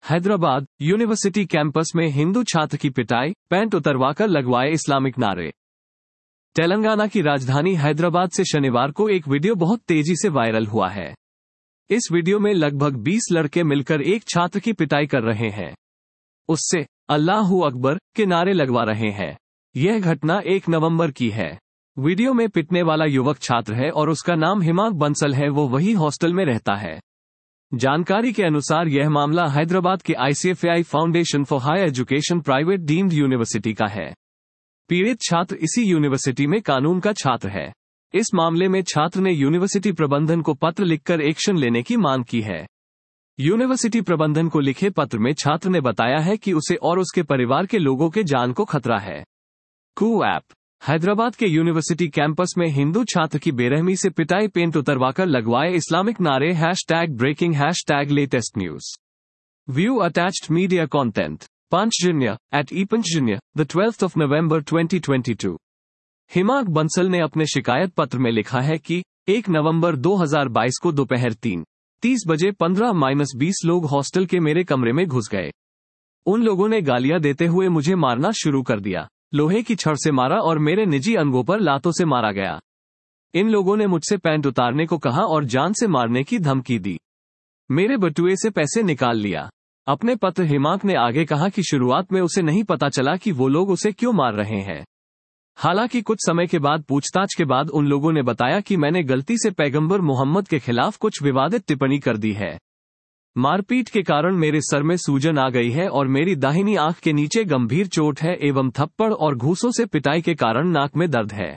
Hyderabad university campus में हिंदू छात्र की पिटाई, पैंट उतरवाकर लगवाए इस्लामिक नारे। तेलंगाना की राजधानी हैदराबाद से शनिवार को एक वीडियो बहुत तेजी से वायरल हुआ है। इस वीडियो में लगभग 20 लड़के मिलकर एक छात्र की पिटाई कर रहे हैं। उससे अल्लाहू अकबर के नारे लगवा रहे हैं। यह घटना 1 नवंबर की है। वीडियो में पिटने वाला युवक छात्र है और उसका नाम हिमाक बंसल है। वो वही हॉस्टल में रहता है। जानकारी के अनुसार यह मामला हैदराबाद के ICFI foundation for higher education private deemed university का है। पीड़ित छात्र इसी यूनिवर्सिटी में कानून का छात्र है। इस मामले में छात्र ने यूनिवर्सिटी प्रबंधन को पत्र लिखकर एक्शन लेने की मांग की है। यूनिवर्सिटी प्रबंधन को लिखे पत्र में छात्र ने बताया है कि उसे और उसके परिवार के लोगों के जान को खतरा है। कू ऐप हैदराबाद के यूनिवर्सिटी कैंपस में हिंदू छात्र की बेरहमी से पिटाई, पेंट उतरवाकर लगवाए इस्लामिक नारे, #breaking #latest news. View attached media content. Panchjanya, at ePanchjanya, the 12th of November 2022। Himank Bansal ने अपने शिकायत पत्र में लिखा है कि 1 नवंबर 2022 को दोपहर 3:30 बजे 15-20 लोग हॉस्टल के मेरे कमरे में घुस गए। उन लोगों ने गालियां देते हुए मुझे मारना शुरू कर दिया। लोहे की छड़ से मारा और मेरे निजी अंगों पर लातों से मारा गया। इन लोगों ने मुझसे पैंट उतारने को कहा और जान से मारने की धमकी दी। मेरे बटुए से पैसे निकाल लिया। अपने पत्र हिमाक ने आगे कहा कि शुरुआत में उसे नहीं पता चला कि वो लोग उसे क्यों मार रहे हैं। हालांकि कुछ समय के बाद पूछताछ के बाद उन लोगों ने बताया कि मैंने गलती से पैगंबर मोहम्मद के खिलाफ कुछ विवादित टिप्पणी कर दी है। मारपीट के कारण मेरे सर में सूजन आ गई है और मेरी दाहिनी आंख के नीचे गंभीर चोट है एवं थप्पड़ और घूंसों से पिटाई के कारण नाक में दर्द है।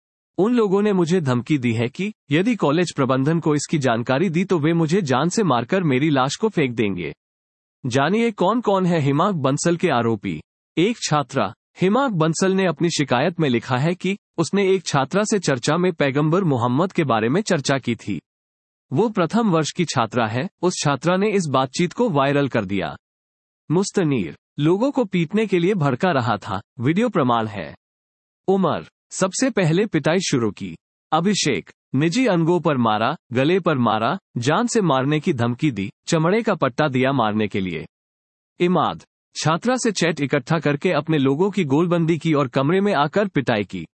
उन लोगों ने मुझे धमकी दी है कि यदि कॉलेज प्रबंधन को इसकी जानकारी दी तो वे मुझे जान से मारकर मेरी लाश को फेंक देंगे। जानिए कौन कौन है हिमाक बंसल के आरोपी। एक छात्रा। हिमाक बंसल ने अपनी शिकायत में लिखा है कि उसने एक छात्रा से चर्चा में पैगंबर मोहम्मद के बारे में चर्चा की थी। वो प्रथम वर्ष की छात्रा है। उस छात्रा ने इस बातचीत को वायरल कर दिया। मुस्तनीर लोगों को पीटने के लिए भड़का रहा था। वीडियो प्रमाण है। उमर सबसे पहले पिटाई शुरू की। अभिषेक निजी अंगों पर मारा, गले पर मारा, जान से मारने की धमकी दी, चमड़े का पट्टा दिया मारने के लिए। इमाद छात्रा से चैट इकट्ठा करके अपने लोगों की गोलबंदी की और कमरे में आकर पिटाई की।